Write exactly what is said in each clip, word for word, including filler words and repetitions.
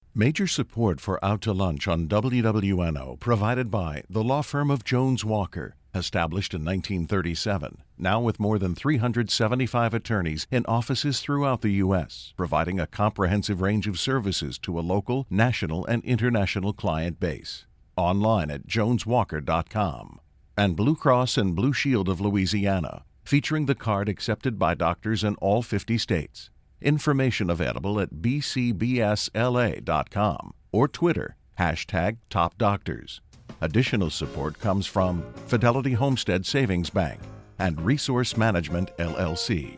Major support for Out to Lunch on W W N O provided by the law firm of Jones Walker, established in nineteen thirty-seven, now with more than three hundred seventy-five attorneys in offices throughout the U S, providing a comprehensive range of services to a local, national, and international client base. Online at jones walker dot com. And Blue Cross and Blue Shield of Louisiana, featuring the card accepted by doctors in all fifty states. Information available at b c b s l a dot com or Twitter, hashtag Top Doctors. Additional support comes from Fidelity Homestead Savings Bank and Resource Management, L L C.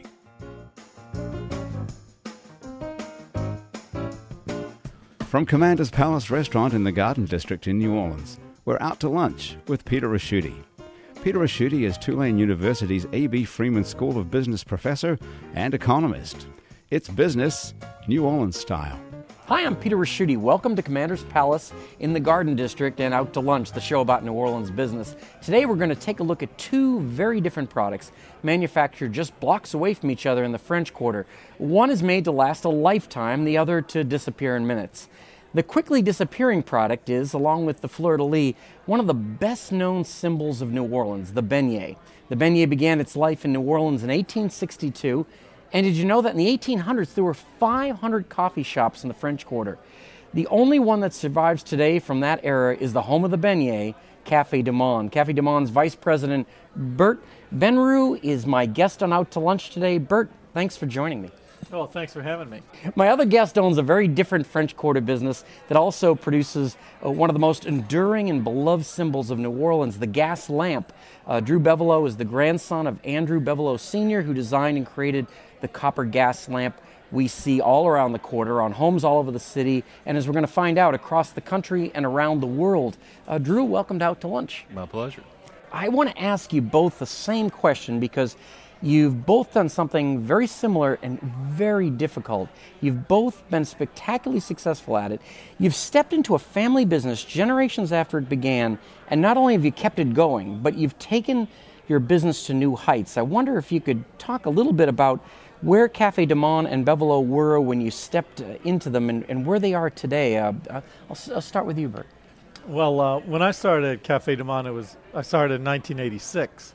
From Commander's Palace Restaurant in the Garden District in New Orleans, we're out to lunch with Peter Ricchiuti. Peter Ricchiuti is Tulane University's A B Freeman School of Business professor and economist. It's business, New Orleans style. Hi, I'm Peter Ricchiuti. Welcome to Commander's Palace in the Garden District and Out to Lunch, the show about New Orleans business. Today we're going to take a look at two very different products manufactured just blocks away from each other in the French Quarter. One is made to last a lifetime, the other to disappear in minutes. The quickly disappearing product is, along with the fleur-de-lis, one of the best-known symbols of New Orleans, the beignet. The beignet began its life in New Orleans in eighteen sixty-two. And did you know that in the eighteen hundreds there were five hundred coffee shops in the French Quarter? The only one that survives today from that era is the home of the beignet, Café du Monde. Café du Monde's Vice President Bert Benrou is my guest on Out to Lunch today. Bert, thanks for joining me. Oh, thanks for having me. My other guest owns a very different French Quarter business that also produces uh, one of the most enduring and beloved symbols of New Orleans, the gas lamp. Uh, Drew Bevelow is the grandson of Andrew Bevelow Senior, who designed and created the copper gas lamp we see all around the quarter, on homes all over the city, and as we're going to find out, across the country and around the world. Uh, Drew, welcome to Out to Lunch. My pleasure. I want to ask you both the same question because you've both done something very similar and very difficult. You've both been spectacularly successful at it. You've stepped into a family business generations after it began, and not only have you kept it going, but you've taken your business to new heights. I wonder if you could talk a little bit about where Café du Monde and Bevelow were when you stepped uh, into them and, and where they are today. Uh, I'll, I'll start with you, Bert. Well, uh, when I started at Café du Monde, it was I started in nineteen eighty-six.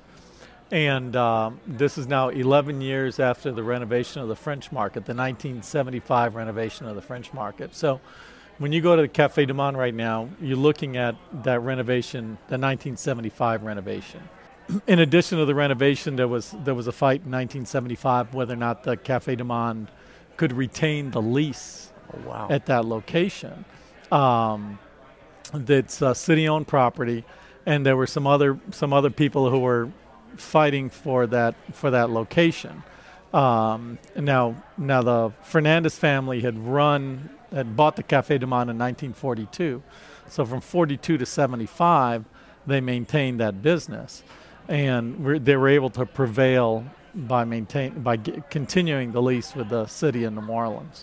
And um, this is now eleven years after the renovation of the French Market, the nineteen seventy-five renovation of the French Market. So when you go to the Café du Monde right now, you're looking at that renovation, the nineteen seventy-five renovation. In addition to the renovation, there was there was a fight in nineteen seventy-five whether or not the Café du Monde could retain the lease oh, wow. at that location. Um, that's uh, city-owned property, and there were some other some other people who were fighting for that for that location. Um, now, now the Fernandez family had run had bought the Café du Monde in nineteen forty-two, so from forty-two to seventy-five, they maintained that business, and re- they were able to prevail by maintain by g- continuing the lease with the city of New Orleans.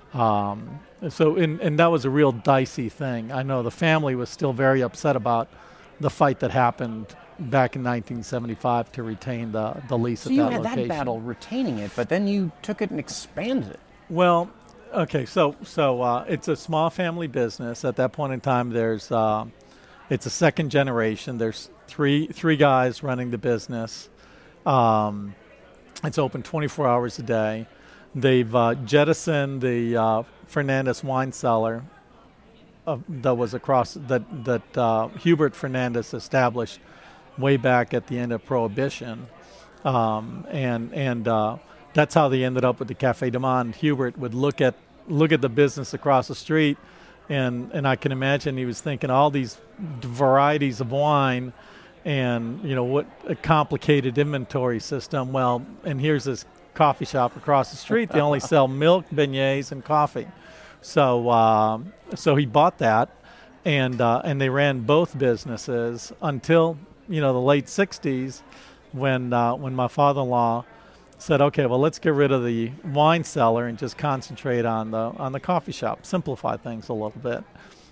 Um, so, in, and that was a real dicey thing. I know the family was still very upset about the fight that happened back in nineteen seventy-five to retain the, the lease so at that location. So you had location. that battle retaining it, but then you took it and expanded it. Well, okay, so so uh, it's a small family business. At that point in time, there's uh, it's a second generation. There's three three guys running the business. Um, it's open twenty-four hours a day. They've uh, jettisoned the uh, Fernandez wine cellar uh, that was across that that uh, Hubert Fernandez established way back at the end of Prohibition, um, and and uh, that's how they ended up with the Café du Monde. Hubert would look at look at the business across the street, and and I can imagine he was thinking all these varieties of wine, and you know what a complicated inventory system. Well, and here's this coffee shop across the street. They only sell milk, beignets, and coffee. So uh, so he bought that, and uh, and they ran both businesses until you know the late sixties, when uh, when my father-in-law said, okay, well let's get rid of the wine cellar and just concentrate on the on the coffee shop, simplify things a little bit.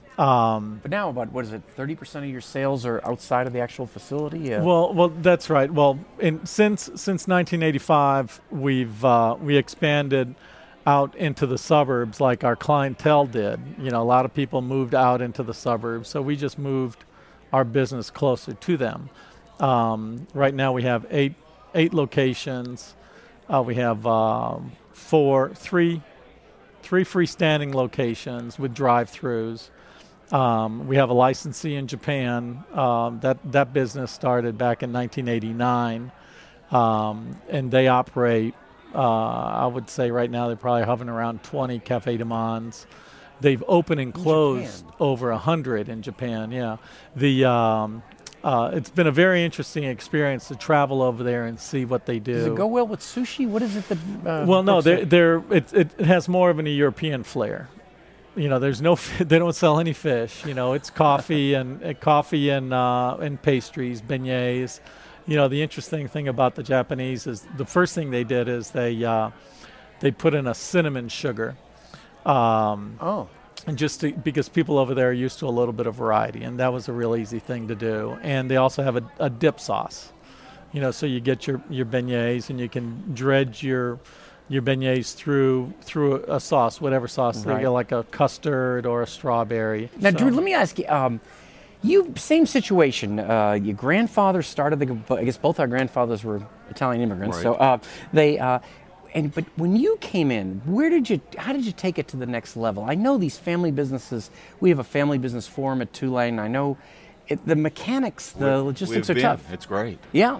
Um, but now, about what is it? Thirty percent of your sales are outside of the actual facility. Uh, well, well, that's right. Well, in, since since nineteen eighty-five, we've uh, we expanded out into the suburbs like our clientele did. You know, a lot of people moved out into the suburbs, so we just moved our business closer to them. Um, right now we have eight eight locations. Uh, we have um, four, three, three freestanding locations with drive-throughs. Um, we have a licensee in Japan. Um, that that business started back in nineteen eighty-nine, um, and they operate. Uh, I would say right now they're probably hovering around twenty Cafe de Mondes. They've opened and closed over a hundred in Japan. Yeah, the um, uh, it's been a very interesting experience to travel over there and see what they do. Does it go well with sushi? What is it that? Uh, well, no, they're, they're it, it has more of an European flair. You know, there's no, they don't sell any fish. You know, it's coffee and uh, coffee and uh, and pastries, beignets. You know, the interesting thing about the Japanese is the first thing they did is they uh, they put in a cinnamon sugar. Um, oh. And just to, because people over there are used to a little bit of variety, and that was a real easy thing to do. And they also have a, a dip sauce. You know, so you get your, your beignets and you can dredge your your beignets through through a sauce, whatever sauce, right. They get like a custard or a strawberry. Now, so. Drew, let me ask you. Um, you same situation. Uh, your grandfather started the. I guess both our grandfathers were Italian immigrants. Right. So uh, they. Uh, and but when you came in, where did you? How did you take it to the next level? I know these family businesses. We have a family business forum at Tulane. I know it, the mechanics, the We've, logistics we've are been. tough. It's great. Yeah.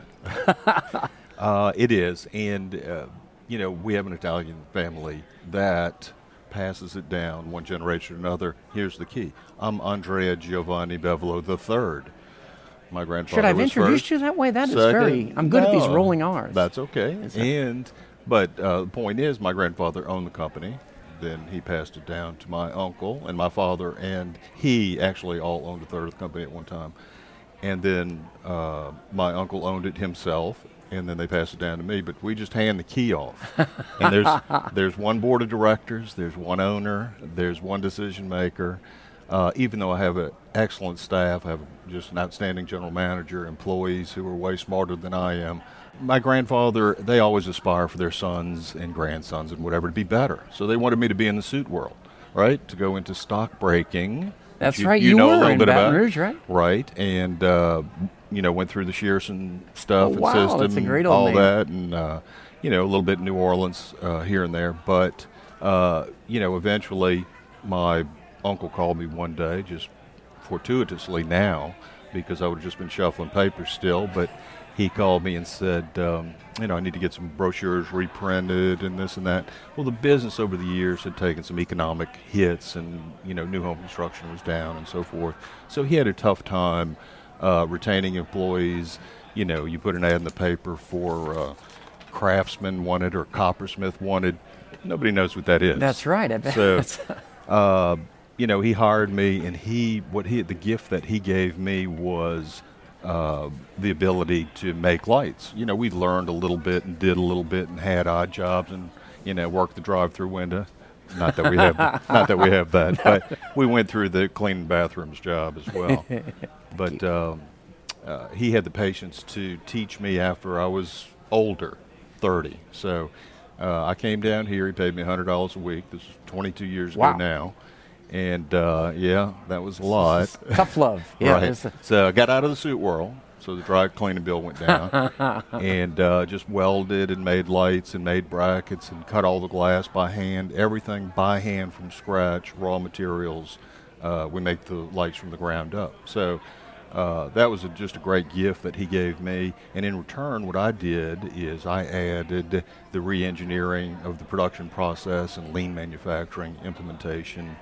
uh, it is, and. Uh, You know, we have an Italian family that passes it down one generation to another. Here's the key. I'm Andrea Giovanni Bevolo the third. My grandfather Should I have was introduced first. you that way? That is Second. very... I'm good at these No, rolling R's. That's okay. And But uh, the point is, my grandfather owned the company. Then he passed it down to my uncle and my father, and he actually all owned a third of the company at one time. And then uh, my uncle owned it himself, and then they passed it down to me, but we just hand the key off. And there's there's one board of directors, there's one owner, there's one decision maker. Uh, even though I have an excellent staff, I have just an outstanding general manager, employees who are way smarter than I am. My grandfather, they always aspire for their sons and grandsons and whatever to be better. So they wanted me to be in the suit world, right? To go into stock breaking. That's you, right. You, You know were a little in bit Baton about Rouge, right? Right, and uh, you know, went through the Shearson stuff Oh, and wow, system, that's a great old all name. that, and uh, you know, a little bit in New Orleans uh, here and there. But uh, you know, eventually, my uncle called me one day, just fortuitously now, because I would have just been shuffling papers still, but he called me and said, um, you know, I need to get some brochures reprinted and this and that. Well, the business over the years had taken some economic hits, and, you know, new home construction was down and so forth. So he had a tough time uh, retaining employees. You know, you put an ad in the paper for uh, Craftsman wanted or Coppersmith wanted. Nobody knows what that is. That's right. I bet. So, uh, you know, he hired me, and he, what he, the gift that he gave me was uh, the ability to make lights. You know, we learned a little bit and did a little bit and had odd jobs and, you know, worked the drive-through window. Not that we have, not that we have that, but we went through the cleaning bathrooms job as well. But um, uh, he had the patience to teach me after I was older, thirty. So uh, I came down here. He paid me one hundred dollars a week. This is twenty-two years Wow. ago now. And, uh, yeah, that was a lot. Tough love. Yeah. Right. there's a- So I got out of the suit world, so the dry cleaning bill went down, and uh, just welded and made lights and made brackets and cut all the glass by hand, everything by hand from scratch, raw materials. Uh, we make the lights from the ground up. So uh, that was a, just a great gift that he gave me. And in return, what I did is I added the re-engineering of the production process and lean manufacturing implementation,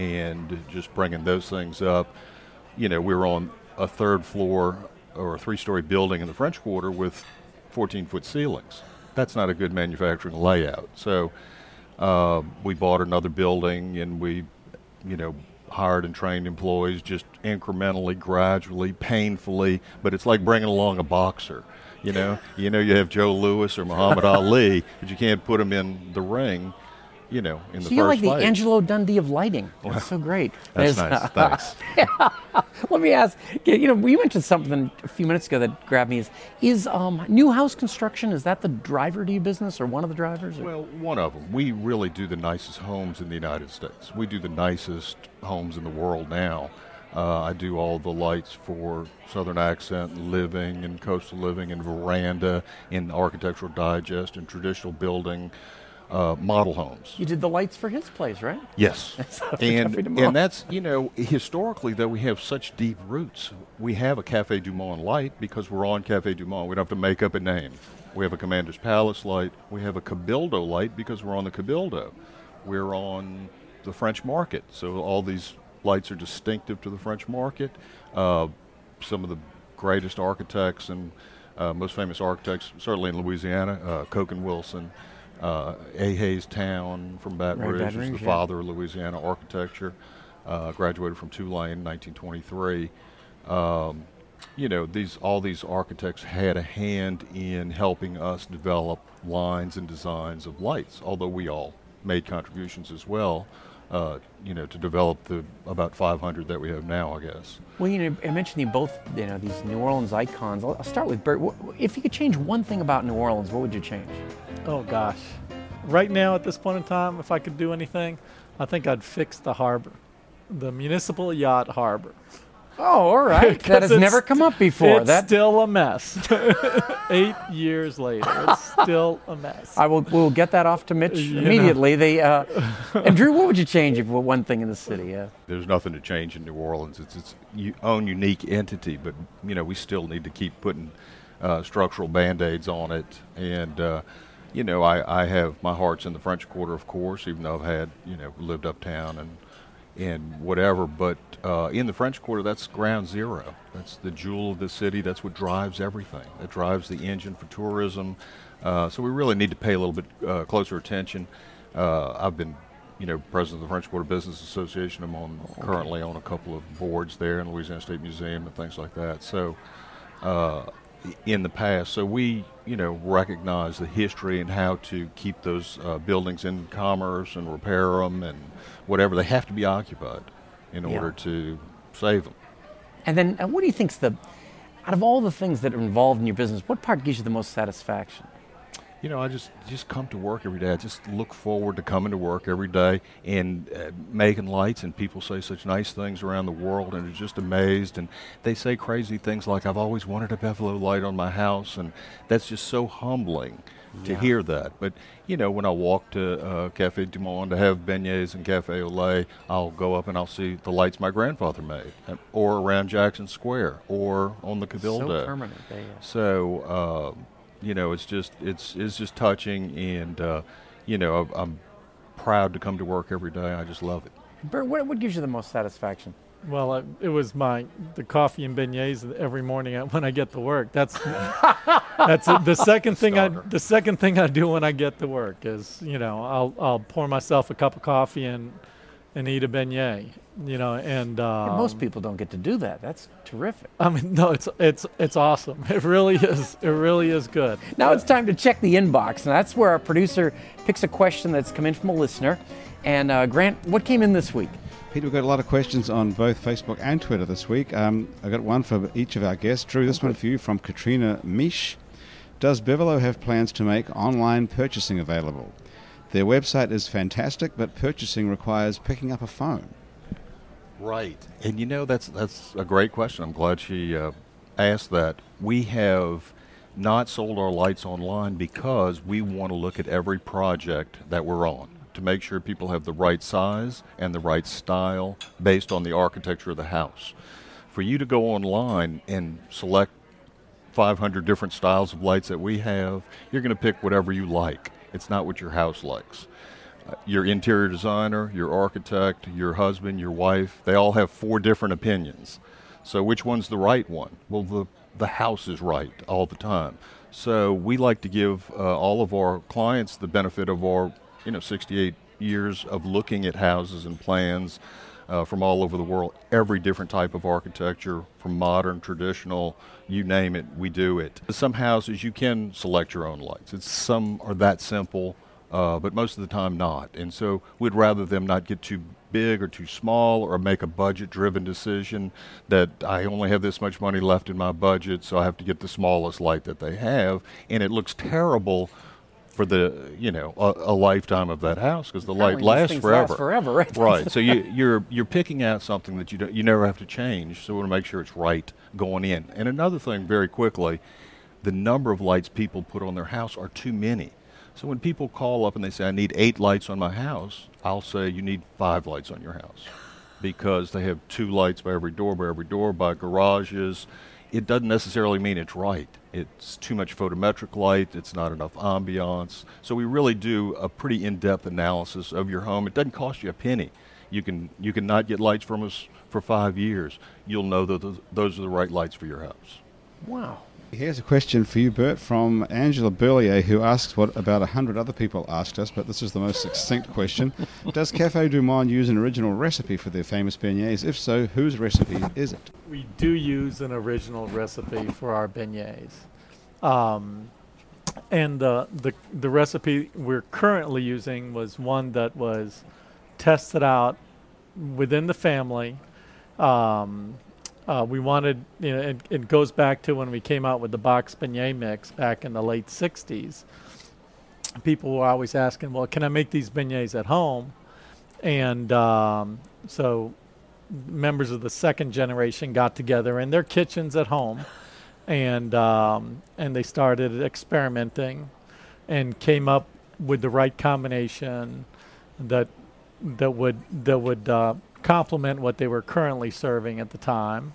and just bringing those things up. You know, we were on a third floor or a three-story building in the French Quarter with fourteen-foot ceilings. That's not a good manufacturing layout. So uh, we bought another building, and we, you know, hired and trained employees just incrementally, gradually, painfully. But it's like bringing along a boxer. You know, you know, you have Joe Louis or Muhammad Ali, but you can't put them in the ring. you know, in so the you're first like the place. Angelo Dundee of lighting. That's so great. That's There's- nice. Thanks. Let me ask, you know, we mentioned something a few minutes ago that grabbed me. Is, is um, new house construction, is that the driver to your business or one of the drivers? Or? Well, one of them. We really do the nicest homes in the United States. We do the nicest homes in the world now. Uh, I do all the lights for Southern Accent, and Living, and Coastal Living, and Veranda, in Architectural Digest, and Traditional Building, uh, model homes. You did the lights for his place, right? Yes. and, Cafe Du Monde. and that's, you know, historically, though, we have such deep roots. We have a Cafe Du Monde light because we're on Cafe Du Monde. We don't have to make up a name. We have a Commander's Palace light. We have a Cabildo light because we're on the Cabildo. We're on the French Market. So all these lights are distinctive to the French Market. Uh, some of the greatest architects and uh, most famous architects, certainly in Louisiana, uh, Coke and Wilson, uh, A. Hayes Town from Baton Right, Rouge, Baton who's Rouge, the yeah. father of Louisiana architecture, uh, graduated from Tulane in nineteen twenty-three. Um, you know, these all these architects had a hand in helping us develop lines and designs of lights, although we all made contributions as well. Uh, you know, to develop the about five hundred that we have now, I guess. Well, you know, I mentioned you both, you know, these New Orleans icons. I'll, I'll start with Bert. Wh- If you could change one thing about New Orleans, what would you change? Oh gosh. Right now at this point in time, if I could do anything, I think I'd fix the harbor. The municipal yacht harbor. Oh, all right. that 'Cause has it's never come up before. It's That still a mess. Eight years later, it's still a mess. I will. We'll get that off to Mitch You immediately. They uh, and Drew, what would you change if were one thing in the city? Uh, There's nothing to change in New Orleans. It's its u- own unique entity, but you know we still need to keep putting uh, structural band-aids on it. And uh, you know, I, I have my heart's in the French Quarter, of course, even though I've had you know lived uptown and and whatever. But uh, in the French Quarter, that's ground zero. That's the jewel of the city. That's what drives everything. That drives the engine for tourism. Uh, so we really need to pay a little bit uh, closer attention. Uh, I've been, you know, president of the French Quarter Business Association. I'm on okay. currently on a couple of boards there in the Louisiana State Museum and things like that. So uh, in the past, so we, you know, recognize the history and how to keep those uh, buildings in commerce and repair them and whatever. They have to be occupied in Yeah. order to save them. and then, uh, what do you think's the, out of all the things that are involved in your business, what part gives you the most satisfaction? You know, I just just come to work every day. I just look forward to coming to work every day and uh, making lights, and people say such nice things around the world, and are just amazed. And they say crazy things like, "I've always wanted a Buffalo light on my house," and that's just so humbling to Yeah. hear that. But you know, when I walk to uh, Cafe Du Monde to have beignets and cafe au lait, I'll go up and I'll see the lights my grandfather made, uh, or around Jackson Square, or on the Cabildo. So permanent. They, uh, So, uh, you know, it's just it's it's just touching, and uh, you know, I'm, I'm proud to come to work every day. I just love it. Bert, what, what gives you the most satisfaction? Well, uh, it was my the coffee and beignets every morning I- when I get to work. That's that's it. The second thing I Starter. the second thing I do when I get to work is you know I'll I'll pour myself a cup of coffee and and eat a beignet. You know, and um, Most people don't get to do that. That's terrific. I mean, no, it's it's it's awesome. It really is. It really is good. Now it's time to check the inbox, and that's where our producer picks a question that's come in from a listener. And uh, Grant, what came in this week? Peter, we've got a lot of questions on both Facebook and Twitter this week. Um, I've got one for each of our guests. Drew, this one for you from Katrina Mish. Does Bivolo have plans to make online purchasing available? Their website is fantastic, but purchasing requires picking up a phone. Right. And you know, that's that's a great question. I'm glad she uh, asked that. We have not sold our lights online because we want to look at every project that we're on to make sure people have the right size and the right style based on the architecture of the house. For you to go online and select five hundred different styles of lights that we have, you're going to pick whatever you like. It's not what your house likes. Uh, your interior designer, your architect, your husband, your wife, they all have four different opinions. So which one's the right one? Well, the, the house is right all the time. So we like to give uh, all of our clients the benefit of our, you know, sixty-eight years of looking at houses and plans uh, from all over the world, every different type of architecture, from modern, traditional, you name it, we do it. Some houses you can select your own lights. It's some are that simple. uh, but most of the time not. And so we'd rather them not get too big or too small, or make a budget-driven decision that I only have this much money left in my budget, so I have to get the smallest light that they have, and it looks terrible for the, you know, a, a lifetime of that house, because the light lasts forever. Last forever, right? Right. So you, you're you're picking out something that you don't, you never have to change. So we want to make sure it's right going in. And another thing, very quickly, the number of lights people put on their house are too many. So when people call up and they say, I need eight lights on my house, I'll say you need five lights on your house, because they have two lights by every door, by every door, by garages. It doesn't necessarily mean it's right. It's too much photometric light. It's not enough ambiance. So we really do a pretty in-depth analysis of your home. It doesn't cost you a penny. You can you can not get lights from us for five years. You'll know that th- those are the right lights for your house. Wow. Here's a question for you, Bert, from Angela Burlier, who asks what about a hundred other people asked us, but this is the most succinct question. Does Café du Monde use an original recipe for their famous beignets? If so, whose recipe is it? We do use an original recipe for our beignets. Um, and the, the, the recipe we're currently using was one that was tested out within the family. Um, Uh, we wanted, you know, it, it goes back to when we came out with the box beignet mix back in the late sixties. People were always asking, well, can I make these beignets at home? And um, so members of the second generation got together in their kitchens at home, and um, and they started experimenting and came up with the right combination that that would that would uh, complement what they were currently serving at the time,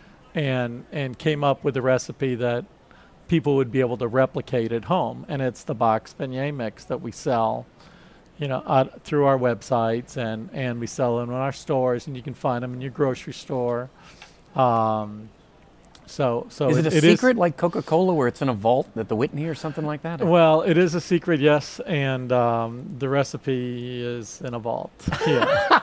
and and came up with a recipe that people would be able to replicate at home. And it's the box beignet mix that we sell, you know, uh, through our websites, and, and we sell them in our stores, and you can find them in your grocery store. Um, so, so is it, it, a it secret is, like Coca-Cola, where it's in a vault at the Whitney or something like that? Well, it is a secret, yes, and um, the recipe is in a vault. Yeah.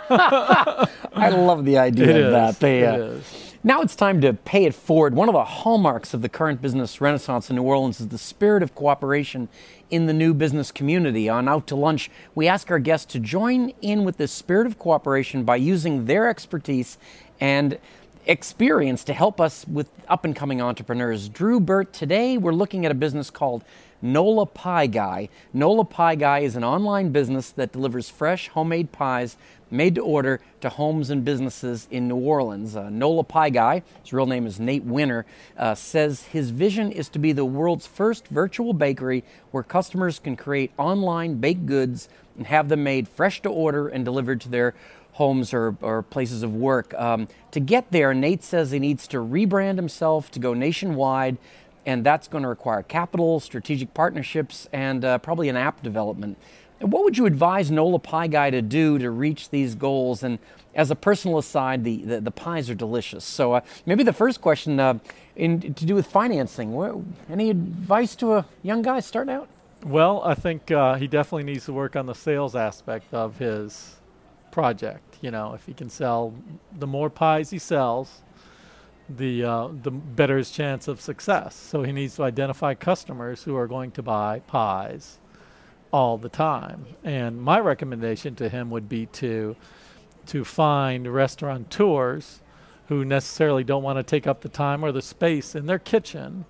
I love the idea It of is. that. They, uh, It is. Now it's time to pay it forward. One of the hallmarks of the current business renaissance in New Orleans is the spirit of cooperation in the new business community. On Out to Lunch, we ask our guests to join in with this spirit of cooperation by using their expertise and experience to help us with up-and-coming entrepreneurs. Drew, Bert, today we're looking at a business called Nola Pie Guy. Nola Pie Guy is an online business that delivers fresh, homemade pies made to order to homes and businesses in New Orleans. Uh, Nola Pie Guy, his real name is Nate Winner, uh, says his vision is to be the world's first virtual bakery where customers can create online baked goods and have them made fresh to order and delivered to their homes or, or places of work. Um, to get there, Nate says he needs to rebrand himself to go nationwide, and that's going to require capital, strategic partnerships, and uh, probably an app development. What would you advise Nola Pie Guy to do to reach these goals? And as a personal aside, the, the, the pies are delicious. So uh, maybe the first question uh, in, to do with financing. What, any advice to a young guy starting out? Well, I think uh, he definitely needs to work on the sales aspect of his project. You know, if he can sell, the more pies he sells, the uh, the better his chance of success. So he needs to identify customers who are going to buy pies all the time. And my recommendation to him would be to to find restaurateurs who necessarily don't want to take up the time or the space in their kitchen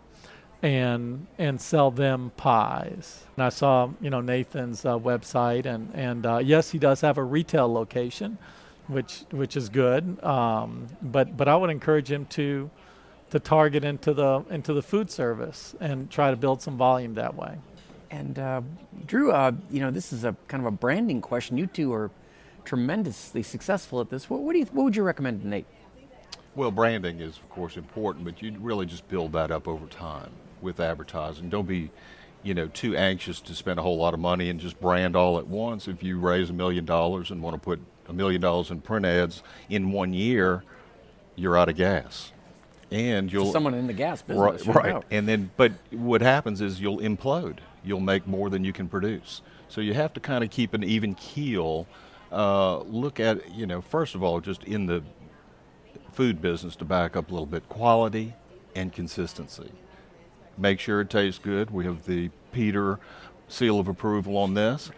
and and sell them pies. And I saw, you know, Nathan's uh, website, and and uh, yes, he does have a retail location, which which is good. Um, but but I would encourage him to to target into the into the food service and try to build some volume that way. And uh, Drew, uh, you know, this is a kind of a branding question. You two are tremendously successful at this. What, what do you what would you recommend to Nate? Well, branding is, of course, important, but you really just build that up over time with advertising. Don't be, you know, too anxious to spend a whole lot of money and just brand all at once. If you raise a million dollars and want to put a million dollars in print ads in one year, you're out of gas. And you'll For someone in the gas business, right, right. And then, but what happens is you'll implode. You'll make more than you can produce. So you have to kind of keep an even keel. Uh, look at, you know, first of all, just in the food business, to back up a little bit, quality and consistency. Make sure it tastes good. We have the Peter seal of approval on this.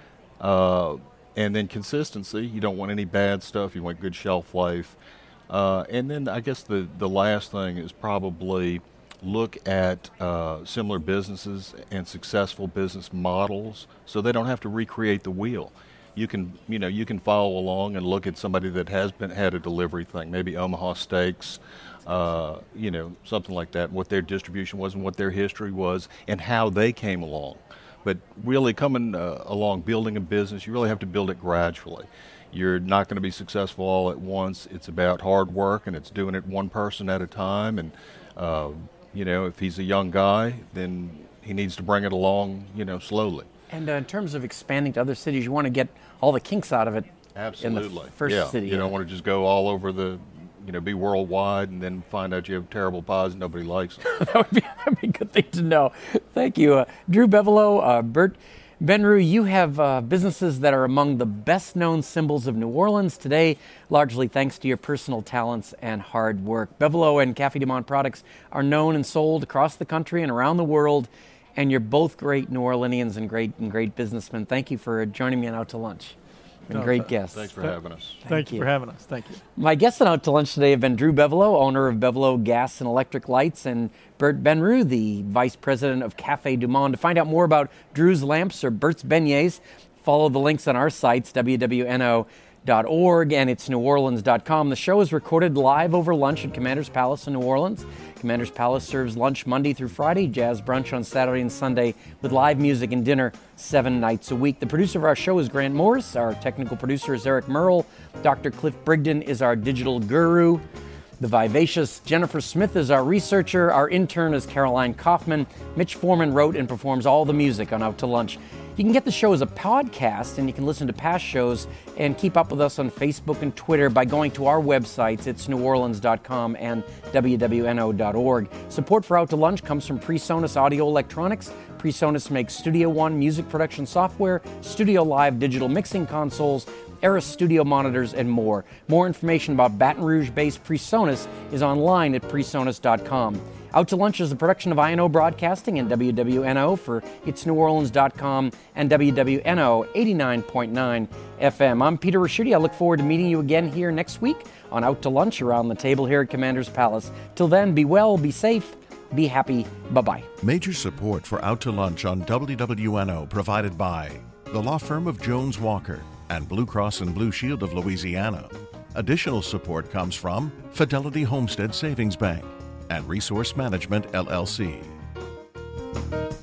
Uh, and then consistency. You don't want any bad stuff. You want good shelf life. Uh, and then I guess the, the last thing is probably look at uh, similar businesses and successful business models so they don't have to recreate the wheel. You can, you know, you can follow along and look at somebody that has been had a delivery thing, maybe Omaha Steaks, uh, you know, something like that, what their distribution was and what their history was and how they came along. But really coming uh, along, building a business, you really have to build it gradually. You're not going to be successful all at once. It's about hard work, and it's doing it one person at a time. And, uh, you know, if he's a young guy, then he needs to bring it along, you know, slowly. And uh, in terms of expanding to other cities, you want to get all the kinks out of it. Absolutely. In the f- first yeah. city. You don't want to just go all over the, you know, be worldwide and then find out you have terrible pies and nobody likes them. that, would be, that would be a good thing to know. Thank you. Uh, Drew Bevelow, uh, Bert Benrue, you have uh, businesses that are among the best-known symbols of New Orleans today, largely thanks to your personal talents and hard work. Bevelow and Café du Monde products are known and sold across the country and around the world, and you're both great New Orleanians and great and great businessmen. Thank you for joining me on Out to Lunch. Been No, great th- guests. Thanks for Th- having us. Thank, Thank you you. for having us. Thank you. My guests on Out to Lunch today have been Drew Bevelow, owner of Bevelow Gas and Electric Lights, and Bert Benrue, the vice president of Café du Monde. To find out more about Drew's Lamps or Bert's Beignets, follow the links on our sites, W W N O dot org and it's new orleans dot com. The show is recorded live over lunch at Commander's Palace in New Orleans. Commander's Palace serves lunch Monday through Friday, jazz brunch on Saturday and Sunday, with live music and dinner seven nights a week. The producer of our show is Grant Morris. Our technical producer is Eric Merle. Doctor Cliff Brigden is our digital guru. The vivacious Jennifer Smith is our researcher. Our intern is Caroline Kaufman. Mitch Foreman wrote and performs all the music on Out to Lunch. You can get the show as a podcast, and you can listen to past shows and keep up with us on Facebook and Twitter by going to our websites. It's new orleans dot com and W W N O dot org. Support for Out to Lunch comes from PreSonus Audio Electronics. PreSonus makes Studio One music production software, Studio Live digital mixing consoles, Eris Studio monitors, and more. More information about Baton Rouge-based PreSonus is online at presonus dot com. Out to Lunch is a production of I N O Broadcasting and W W N O for its new orleans dot com and W W N O eighty-nine point nine F M. I'm Peter Raschuti. I look forward to meeting you again here next week on Out to Lunch around the table here at Commander's Palace. Till then, be well, be safe, be happy. Bye-bye. Major support for Out to Lunch on W W N O provided by the law firm of Jones Walker and Blue Cross and Blue Shield of Louisiana. Additional support comes from Fidelity Homestead Savings Bank and Resource Management, L L C.